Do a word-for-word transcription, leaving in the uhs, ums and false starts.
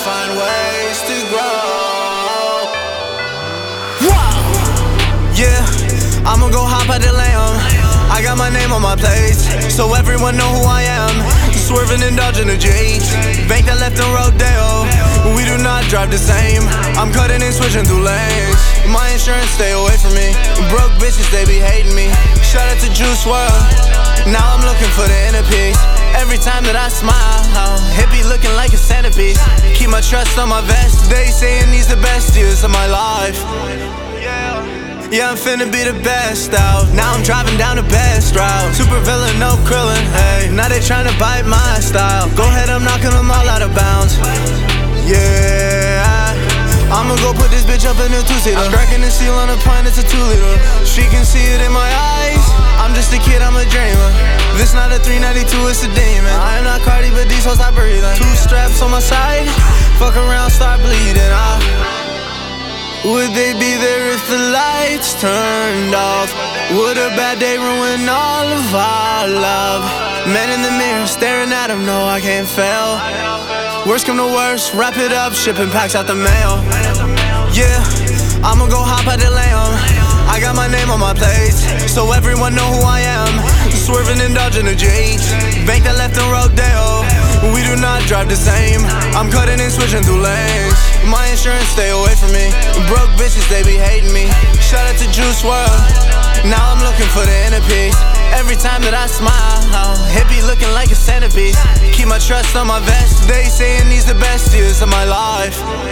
find ways to grow. Wow. Yeah, I'ma go hop out the lamb. I got my name on my plates, so everyone know who I am. Swerving and dodging the G, bank that left in Rodeo. We do not drive the same. I'm cutting and switching through lanes. My insurance stay away from me. Broke bitches, they be hating me. Shout out to Juice world. Now I'm looking for the inner peace. Every time that I smile, hippie looking like a centerpiece. Keep my trust on my vest. They saying these the best years of my life. Yeah, I'm finna be the best out. Now I'm driving down the best route. Super villain, no Krillin, hey. Now they tryna bite my style. Go ahead, I'm knocking them all out of bounds. Yeah, I'ma go put this bitch up in a two-seater. I'm cracking the seal on a pint, it's a two-liter. She can see it in my eyes. I'm just a kid, I'm a dreamer. This not a three ninety-two, it's a demon. I am not Cardi, but these hoes I breathe in. Two straps on my side. Fuck around, start bleeding out. Would they be there if the lights turned off? Would a bad day ruin all of our love? Men in the mirror staring at him, no I can't fail. Worst come to worst, wrap it up, shipping packs out the mail. Yeah, I'ma go hop out the lamb. I got my name on my plates, so everyone know who I am. Swerving and dodging the G, bank that left in Rodeo. We do not drive the same. I'm cutting and switching through lanes. My insurance stay away from me. Broke bitches, they be hating me. Shout out to Juice world. Now I'm looking for the inner peace. Every time that I smile, hippie looking like a centerpiece. Keep my trust on my vest. They saying these the best years of my life.